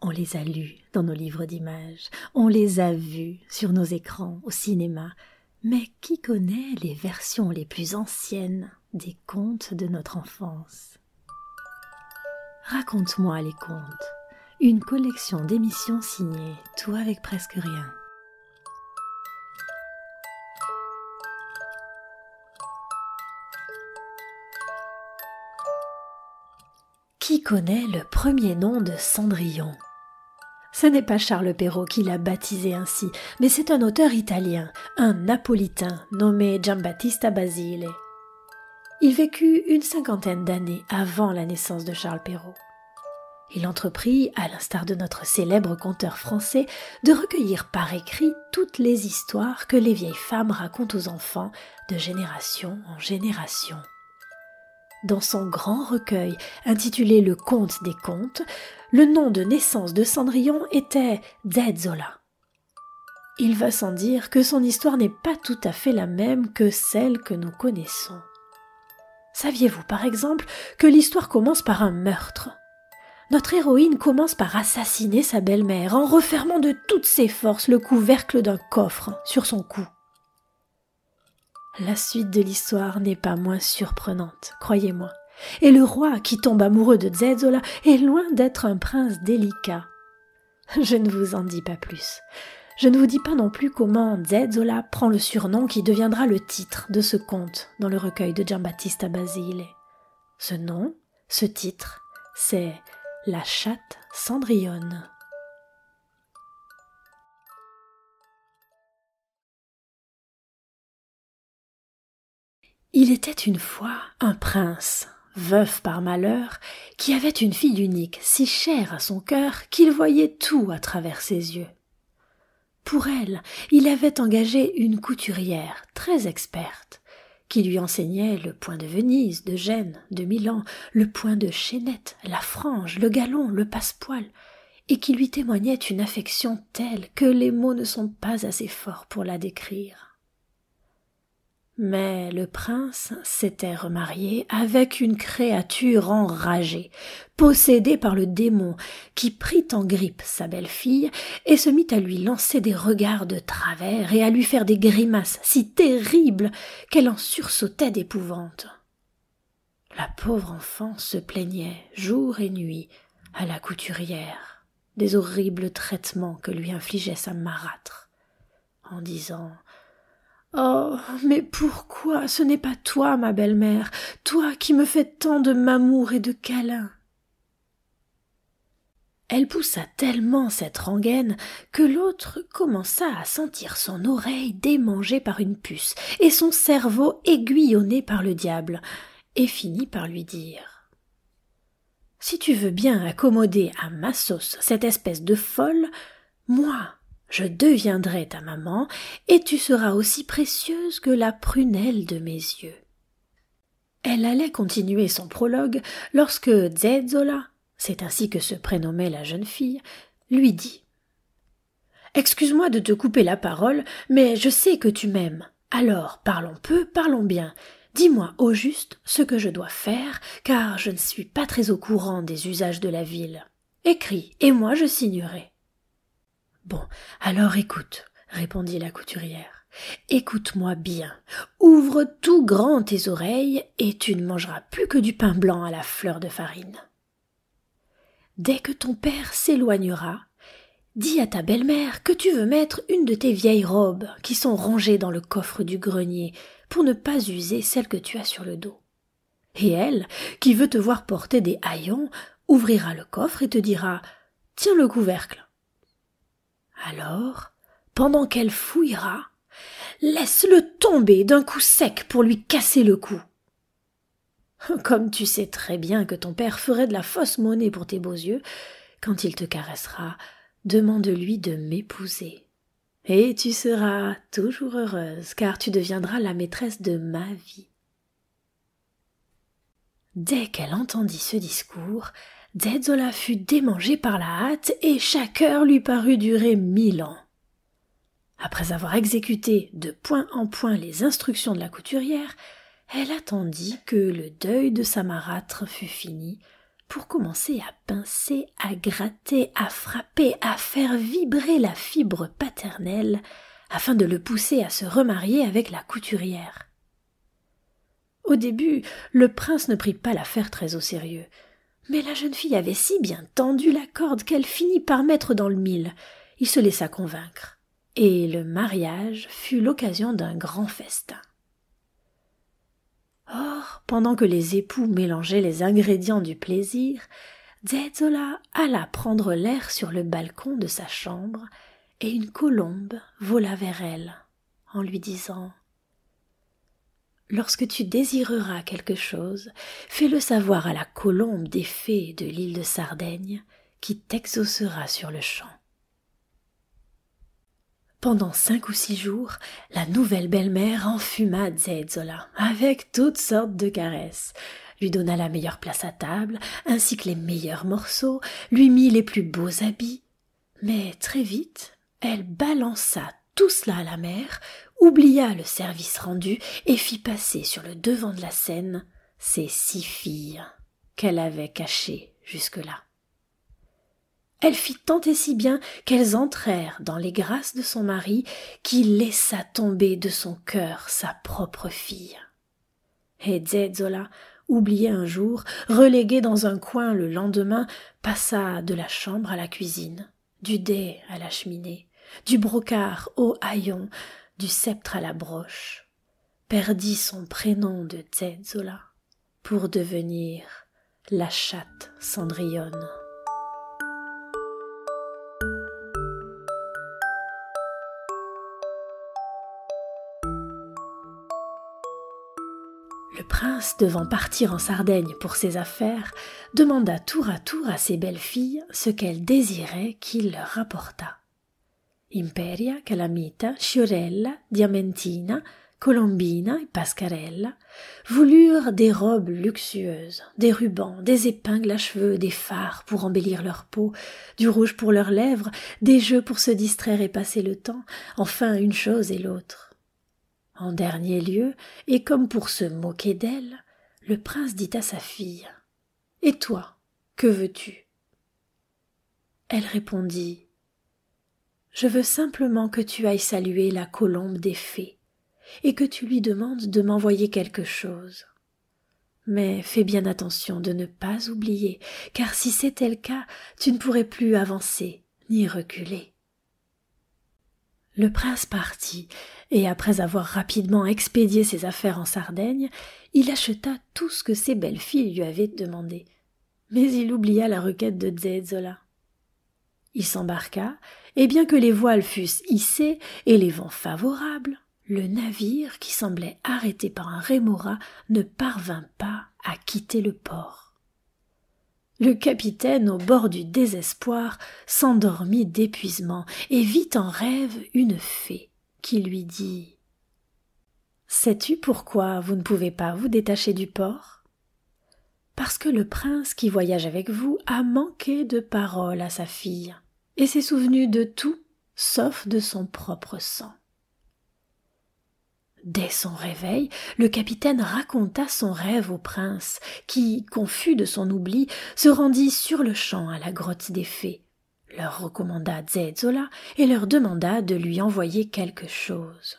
On les a lus dans nos livres d'images, on les a vus sur nos écrans au cinéma, mais qui connaît les versions les plus anciennes des contes de notre enfance? Raconte-moi les contes, une collection d'émissions signées, tout avec presque rien. Qui connaît le premier nom de Cendrillon? Ce n'est pas Charles Perrault qui l'a baptisé ainsi, mais c'est un auteur italien, un napolitain nommé Giambattista Basile. Il vécut une 50aine d'années avant la naissance de Charles Perrault. Il entreprit, à l'instar de notre célèbre conteur français, de recueillir par écrit toutes les histoires que les vieilles femmes racontent aux enfants de génération en génération. Dans son grand recueil, intitulé Le Conte des Contes, le nom de naissance de Cendrillon était Zezzola. Il va sans dire que son histoire n'est pas tout à fait la même que celle que nous connaissons. Saviez-vous par exemple que l'histoire commence par un meurtre? Notre héroïne commence par assassiner sa belle-mère en refermant de toutes ses forces le couvercle d'un coffre sur son cou. La suite de l'histoire n'est pas moins surprenante, croyez-moi. Et le roi qui tombe amoureux de Zezzola est loin d'être un prince délicat. Je ne vous en dis pas plus. Je ne vous dis pas non plus comment Zezzola prend le surnom qui deviendra le titre de ce conte dans le recueil de Giambattista Basile. Ce nom, ce titre, c'est La chatte Cendrillonne. Il était une fois un prince, veuf par malheur, qui avait une fille unique, si chère à son cœur qu'il voyait tout à travers ses yeux. Pour elle, il avait engagé une couturière très experte, qui lui enseignait le point de Venise, de Gênes, de Milan, le point de chaînette, la frange, le galon, le passepoil, et qui lui témoignait une affection telle que les mots ne sont pas assez forts pour la décrire. Mais le prince s'était remarié avec une créature enragée, possédée par le démon, qui prit en grippe sa belle-fille et se mit à lui lancer des regards de travers et à lui faire des grimaces si terribles qu'elle en sursautait d'épouvante. La pauvre enfant se plaignait jour et nuit à la couturière des horribles traitements que lui infligeait sa marâtre, en disant « Oh, mais pourquoi ce n'est pas toi, ma belle-mère, toi qui me fais tant de m'amour et de câlins ?» Elle poussa tellement cette rengaine que l'autre commença à sentir son oreille démangée par une puce et son cerveau aiguillonné par le diable, et finit par lui dire « Si tu veux bien accommoder à ma sauce cette espèce de folle, moi, je deviendrai ta maman, et tu seras aussi précieuse que la prunelle de mes yeux. » Elle allait continuer son prologue lorsque Zezzola, c'est ainsi que se prénommait la jeune fille, lui dit « Excuse-moi de te couper la parole, mais je sais que tu m'aimes. Alors parlons peu, parlons bien. Dis-moi au juste ce que je dois faire, car je ne suis pas très au courant des usages de la ville. Écris, et moi je signerai. » « Bon, alors écoute, » répondit la couturière. « Écoute-moi bien, ouvre tout grand tes oreilles et tu ne mangeras plus que du pain blanc à la fleur de farine. Dès que ton père s'éloignera, dis à ta belle-mère que tu veux mettre une de tes vieilles robes qui sont rangées dans le coffre du grenier pour ne pas user celle que tu as sur le dos. Et elle, qui veut te voir porter des haillons, ouvrira le coffre et te dira « Tiens le couvercle. » Alors, pendant qu'elle fouillera, laisse-le tomber d'un coup sec pour lui casser le cou. Comme tu sais très bien que ton père ferait de la fausse monnaie pour tes beaux yeux, quand il te caressera, demande-lui de m'épouser. Et tu seras toujours heureuse, car tu deviendras la maîtresse de ma vie. Dès qu'elle entendit ce discours, Zezzola fut démangée par la hâte et chaque heure lui parut durer 1000 ans. Après avoir exécuté de point en point les instructions de la couturière, elle attendit que le deuil de sa marâtre fût fini pour commencer à pincer, à gratter, à frapper, à faire vibrer la fibre paternelle, afin de le pousser à se remarier avec la couturière. Au début, le prince ne prit pas l'affaire très au sérieux, mais la jeune fille avait si bien tendu la corde qu'elle finit par mettre dans le mille. Il se laissa convaincre, et le mariage fut l'occasion d'un grand festin. Or, pendant que les époux mélangeaient les ingrédients du plaisir, Zezzola alla prendre l'air sur le balcon de sa chambre, et une colombe vola vers elle, en lui disant « Lorsque tu désireras quelque chose, fais-le savoir à la colombe des fées de l'île de Sardaigne, qui t'exaucera sur le champ. » Pendant 5 ou 6 jours, la nouvelle belle-mère enfuma Zezzola avec toutes sortes de caresses, lui donna la meilleure place à table, ainsi que les meilleurs morceaux, lui mit les plus beaux habits. Mais très vite, elle balança tout cela à la mer, oublia le service rendu et fit passer sur le devant de la scène ses 6 filles qu'elle avait cachées jusque-là. Elle fit tant et si bien qu'elles entrèrent dans les grâces de son mari, qui laissa tomber de son cœur sa propre fille. Et Zezzola, oubliée un jour, reléguée dans un coin le lendemain, passa de la chambre à la cuisine, du dais à la cheminée, du brocart au haillon, du sceptre à la broche, perdit son prénom de Zezzola pour devenir la chatte Cendrillonne. Le prince, devant partir en Sardaigne pour ses affaires, demanda tour à ses belles filles ce qu'elles désiraient qu'il leur rapportât. Imperia, Calamita, Sciorella, Diamantina, Colombina et Pascarella voulurent des robes luxueuses, des rubans, des épingles à cheveux, des fards pour embellir leur peau, du rouge pour leurs lèvres, des jeux pour se distraire et passer le temps, enfin une chose et l'autre. En dernier lieu, et comme pour se moquer d'elle, le prince dit à sa fille « Et toi, que veux-tu » Elle répondit « Je veux simplement que tu ailles saluer la colombe des fées, et que tu lui demandes de m'envoyer quelque chose. Mais fais bien attention de ne pas oublier, car si c'était le cas, tu ne pourrais plus avancer ni reculer. » Le prince partit, et après avoir rapidement expédié ses affaires en Sardaigne, il acheta tout ce que ses belles filles lui avaient demandé. Mais il oublia la requête de Zezzola. Il s'embarqua, et bien que les voiles fussent hissées et les vents favorables, le navire, qui semblait arrêté par un rémora, ne parvint pas à quitter le port. Le capitaine, au bord du désespoir, s'endormit d'épuisement et vit en rêve une fée qui lui dit « Sais-tu pourquoi vous ne pouvez pas vous détacher du port ? Parce que le prince qui voyage avec vous a manqué de parole à sa fille et s'est souvenu de tout sauf de son propre sang. » Dès son réveil, le capitaine raconta son rêve au prince, qui, confus de son oubli, se rendit sur-le-champ à la grotte des fées, leur recommanda Zezzola et leur demanda de lui envoyer quelque chose.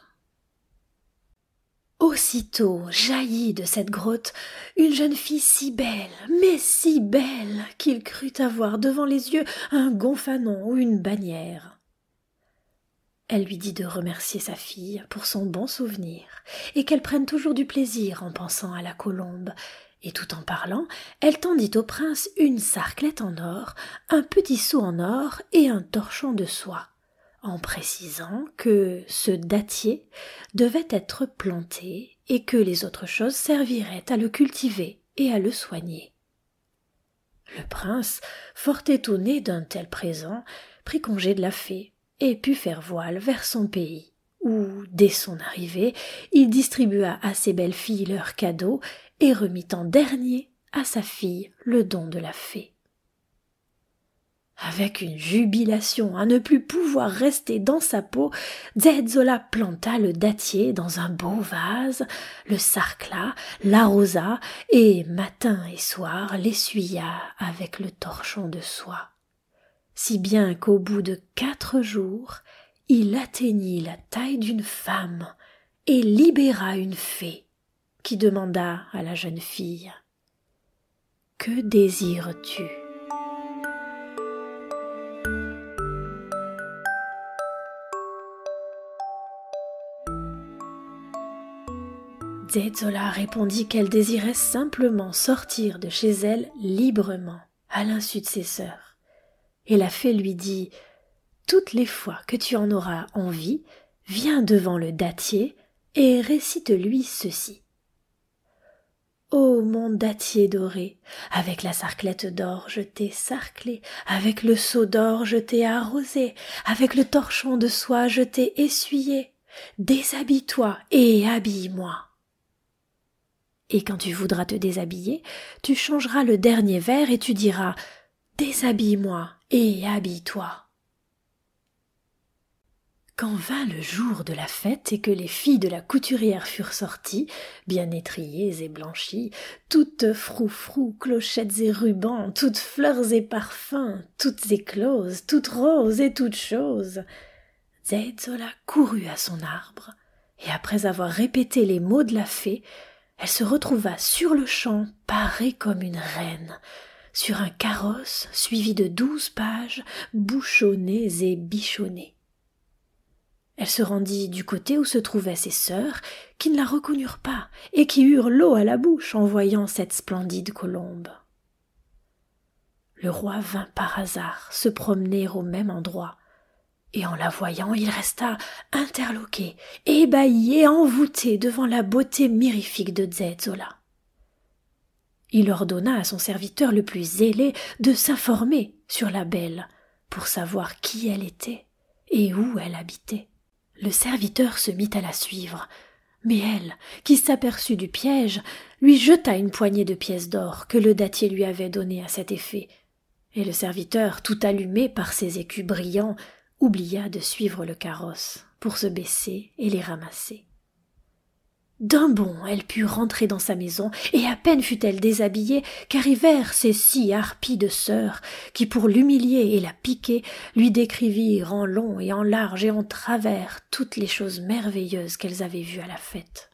Aussitôt jaillit de cette grotte une jeune fille si belle, mais si belle, qu'il crut avoir devant les yeux un gonfanon ou une bannière. Elle lui dit de remercier sa fille pour son bon souvenir, et qu'elle prenne toujours du plaisir en pensant à la colombe, et tout en parlant, elle tendit au prince une sarclette en or, un petit seau en or et un torchon de soie, en précisant que ce dattier devait être planté et que les autres choses serviraient à le cultiver et à le soigner. Le prince, fort étonné d'un tel présent, prit congé de la fée et put faire voile vers son pays, où, dès son arrivée, il distribua à ses belles filles leurs cadeaux et remit en dernier à sa fille le don de la fée. Avec une jubilation à ne plus pouvoir rester dans sa peau, Zezola planta le dattier dans un beau vase, le sarcla, l'arrosa et matin et soir l'essuya avec le torchon de soie. Si bien qu'au bout de 4 jours, il atteignit la taille d'une femme et libéra une fée qui demanda à la jeune fille « Que désires-tu » Zezola répondit qu'elle désirait simplement sortir de chez elle librement, à l'insu de ses sœurs. Et la fée lui dit « Toutes les fois que tu en auras envie, viens devant le dattier et récite-lui ceci. Ô mon dattier doré, avec la sarclette d'or je t'ai sarclé, avec le seau d'or je t'ai arrosé, avec le torchon de soie je t'ai essuyé. Déshabille-toi et habille-moi. » Et quand tu voudras te déshabiller, tu changeras le dernier vers et tu diras « Déshabille-moi et habille-toi. » Quand vint le jour de la fête et que les filles de la couturière furent sorties, bien étrillées et blanchies, toutes froufrous, clochettes et rubans, toutes fleurs et parfums, toutes écloses, toutes roses et toutes choses, Zezola courut à son arbre, et après avoir répété les mots de la fée, elle se retrouva sur le champ parée comme une reine, sur un carrosse suivi de 12 pages, bouchonnés et bichonnés. Elle se rendit du côté où se trouvaient ses sœurs, qui ne la reconnurent pas et qui eurent l'eau à la bouche en voyant cette splendide colombe. Le roi vint par hasard se promener au même endroit, et en la voyant, il resta interloqué, ébahi et envoûté devant la beauté mirifique de Zezola. Il ordonna à son serviteur le plus zélé de s'informer sur la belle, pour savoir qui elle était et où elle habitait. Le serviteur se mit à la suivre, mais elle, qui s'aperçut du piège, lui jeta une poignée de pièces d'or que le dattier lui avait données à cet effet, et le serviteur, tout allumé par ses écus brillants, oublia de suivre le carrosse pour se baisser et les ramasser. D'un bond, elle put rentrer dans sa maison, et à peine fut-elle déshabillée qu'arrivèrent ses 6 harpies de sœurs, qui, pour l'humilier et la piquer, lui décrivirent en long et en large et en travers toutes les choses merveilleuses qu'elles avaient vues à la fête.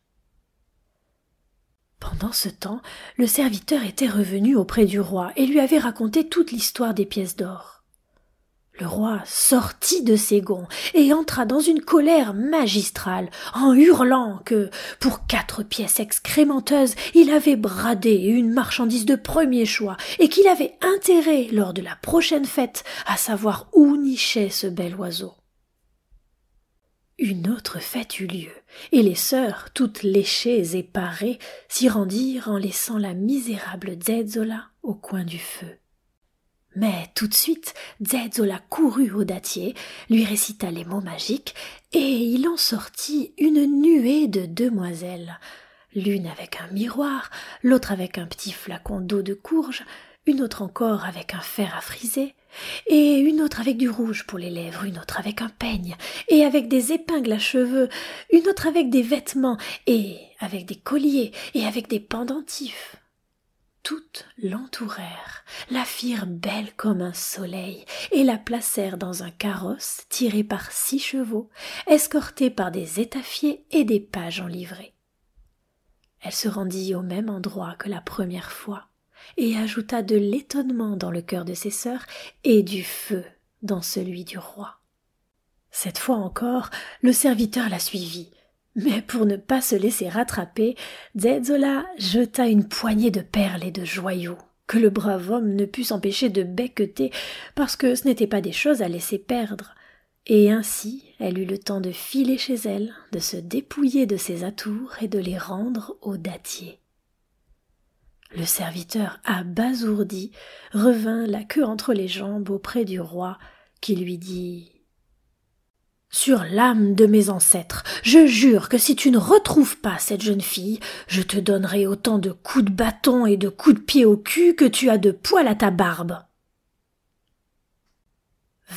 Pendant ce temps, le serviteur était revenu auprès du roi et lui avait raconté toute l'histoire des pièces d'or. Le roi sortit de ses gonds et entra dans une colère magistrale en hurlant que, pour 4 pièces excrémenteuses, il avait bradé une marchandise de premier choix et qu'il avait intérêt, lors de la prochaine fête, à savoir où nichait ce bel oiseau. Une autre fête eut lieu, et les sœurs, toutes léchées et parées, s'y rendirent en laissant la misérable Zezola au coin du feu. Mais tout de suite, Zezola courut au dattier, lui récita les mots magiques, et il en sortit une nuée de demoiselles, l'une avec un miroir, l'autre avec un petit flacon d'eau de courge, une autre encore avec un fer à friser, et une autre avec du rouge pour les lèvres, une autre avec un peigne, et avec des épingles à cheveux, une autre avec des vêtements, et avec des colliers, et avec des pendentifs. Toutes l'entourèrent, la firent belle comme un soleil, et la placèrent dans un carrosse tiré par 6 chevaux, escorté par des étaffiers et des pages en livrée. Elle se rendit au même endroit que la première fois, et ajouta de l'étonnement dans le cœur de ses sœurs et du feu dans celui du roi. Cette fois encore, le serviteur la suivit, mais pour ne pas se laisser rattraper, Zezola jeta une poignée de perles et de joyaux, que le brave homme ne put s'empêcher de becqueter, parce que ce n'étaient pas des choses à laisser perdre. Et ainsi, elle eut le temps de filer chez elle, de se dépouiller de ses atours et de les rendre au dattier. Le serviteur, abasourdi, revint la queue entre les jambes auprès du roi, qui lui dit « Sur l'âme de mes ancêtres, je jure que si tu ne retrouves pas cette jeune fille, je te donnerai autant de coups de bâton et de coups de pied au cul que tu as de poils à ta barbe. »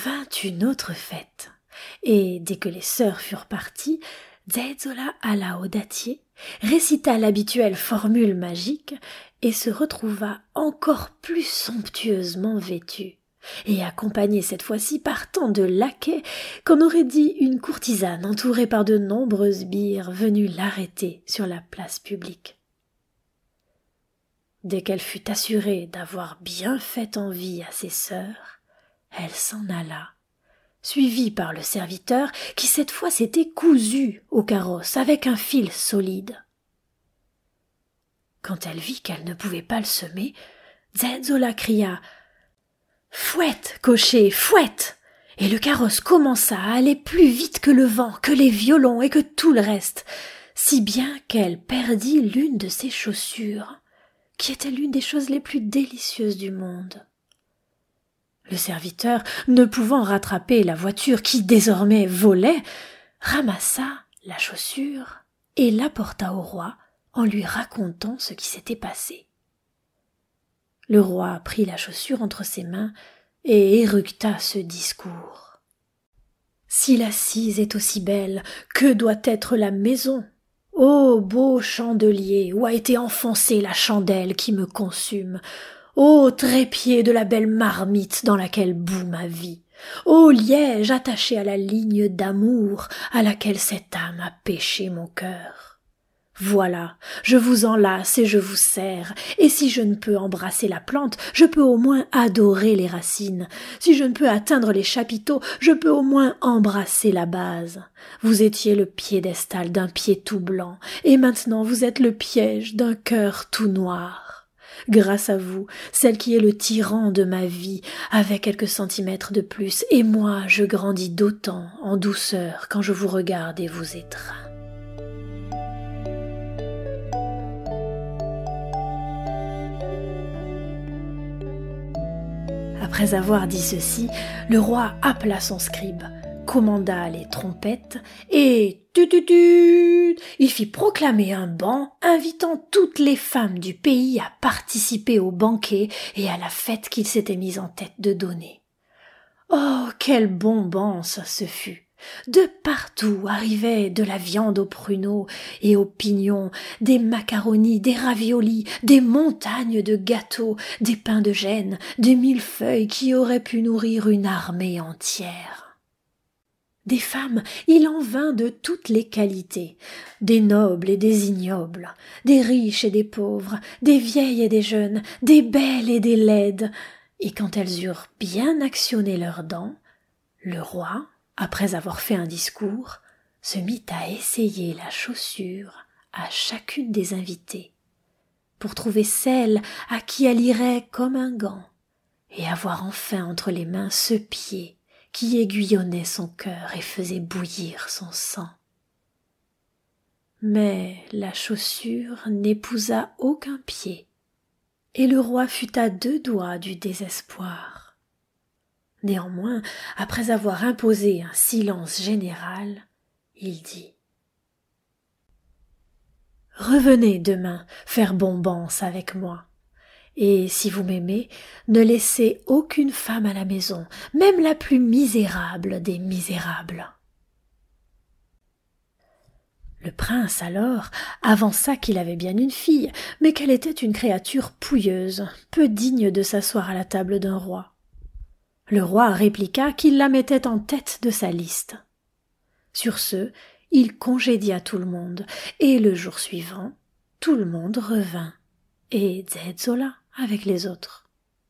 vint une autre fête, et dès que les sœurs furent parties, Zezola alla au dattier, récita l'habituelle formule magique et se retrouva encore plus somptueusement vêtue, et accompagnée cette fois-ci par tant de laquais qu'on aurait dit une courtisane entourée par de nombreuses bières venues l'arrêter sur la place publique. Dès qu'elle fut assurée d'avoir bien fait envie à ses sœurs, elle s'en alla, suivie par le serviteur qui cette fois s'était cousu au carrosse avec un fil solide. Quand elle vit qu'elle ne pouvait pas le semer, Zezola cria « Fouette, cocher, fouette !» Et le carrosse commença à aller plus vite que le vent, que les violons et que tout le reste, si bien qu'elle perdit l'une de ses chaussures, qui était l'une des choses les plus délicieuses du monde. Le serviteur, ne pouvant rattraper la voiture qui désormais volait, ramassa la chaussure et l'apporta au roi en lui racontant ce qui s'était passé. Le roi prit la chaussure entre ses mains et éructa ce discours. « Si la cise est aussi belle, que doit être la maison ? Ô beau chandelier où a été enfoncée la chandelle qui me consume ! Ô trépied de la belle marmite dans laquelle bout ma vie! Ô liège attaché à la ligne d'amour à laquelle cette âme a pêché mon cœur! Voilà, je vous enlace et je vous serre, et si je ne peux embrasser la plante, je peux au moins adorer les racines. Si je ne peux atteindre les chapiteaux, je peux au moins embrasser la base. Vous étiez le piédestal d'un pied tout blanc, et maintenant vous êtes le piège d'un cœur tout noir. Grâce à vous, celle qui est le tyran de ma vie avait quelques centimètres de plus, et moi je grandis d'autant en douceur quand je vous regarde et vous étreins. Après avoir dit ceci, le roi appela son scribe, commanda les trompettes et tututut, il fit proclamer un ban invitant toutes les femmes du pays à participer au banquet et à la fête qu'il s'était mis en tête de donner. Oh, quelle bombance ce fut! De partout arrivait de la viande aux pruneaux et aux pignons, des macaronis, des raviolis, des montagnes de gâteaux, des pains de gêne, des millefeuilles qui auraient pu nourrir une armée entière. Des femmes, il en vint de toutes les qualités, des nobles et des ignobles, des riches et des pauvres, des vieilles et des jeunes, des belles et des laides, et quand elles eurent bien actionné leurs dents, le roi, après avoir fait un discours, se mit à essayer la chaussure à chacune des invitées, pour trouver celle à qui elle irait comme un gant, et avoir enfin entre les mains ce pied qui aiguillonnait son cœur et faisait bouillir son sang. Mais la chaussure n'épousa aucun pied, et le roi fut à 2 doigts du désespoir. Néanmoins, après avoir imposé un silence général, il dit « Revenez demain faire bombance avec moi, et si vous m'aimez, ne laissez aucune femme à la maison, même la plus misérable des misérables. » Le prince alors avança qu'il avait bien une fille, mais qu'elle était une créature pouilleuse, peu digne de s'asseoir à la table d'un roi. Le roi répliqua qu'il la mettait en tête de sa liste. Sur ce, il congédia tout le monde, et le jour suivant, tout le monde revint, et Zezola avec les autres.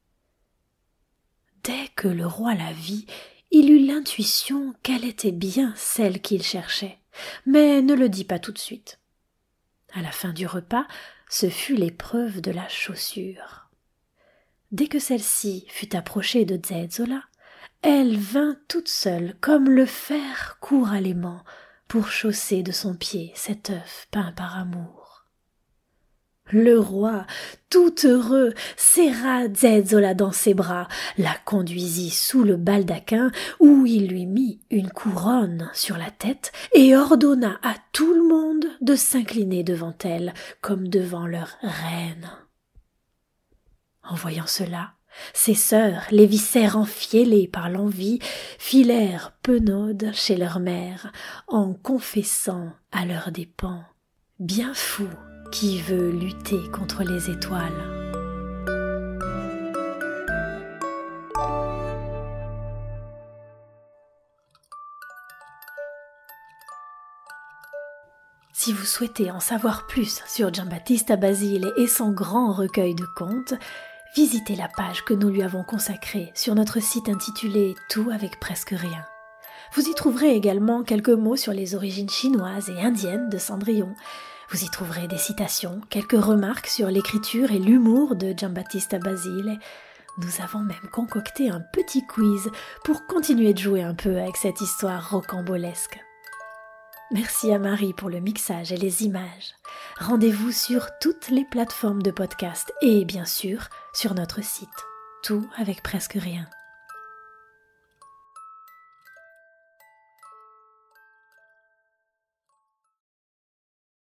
Dès que le roi la vit, il eut l'intuition qu'elle était bien celle qu'il cherchait, mais ne le dit pas tout de suite. À la fin du repas, ce fut l'épreuve de la chaussure. Dès que celle-ci fut approchée de Zezola, elle vint toute seule, comme le fer court à l'aimant, pour chausser de son pied cet œuf peint par amour. Le roi, tout heureux, serra Zezola dans ses bras, la conduisit sous le baldaquin où il lui mit une couronne sur la tête et ordonna à tout le monde de s'incliner devant elle comme devant leur reine. En voyant cela, Ses sœurs, les viscères enfiélés par l'envie, filèrent penaudes chez leur mère, en confessant à leurs dépens. Bien fou qui veut lutter contre les étoiles. Si vous souhaitez en savoir plus sur Giambattista Basile et son grand recueil de contes, visitez la page que nous lui avons consacrée sur notre site intitulé « Tout avec presque rien ». Vous y trouverez également quelques mots sur les origines chinoises et indiennes de Cendrillon. Vous y trouverez des citations, quelques remarques sur l'écriture et l'humour de Giambattista Basile. Nous avons même concocté un petit quiz pour continuer de jouer un peu avec cette histoire rocambolesque. Merci à Marie pour le mixage et les images. Rendez-vous sur toutes les plateformes de podcast et bien sûr sur notre site. Tout avec presque rien.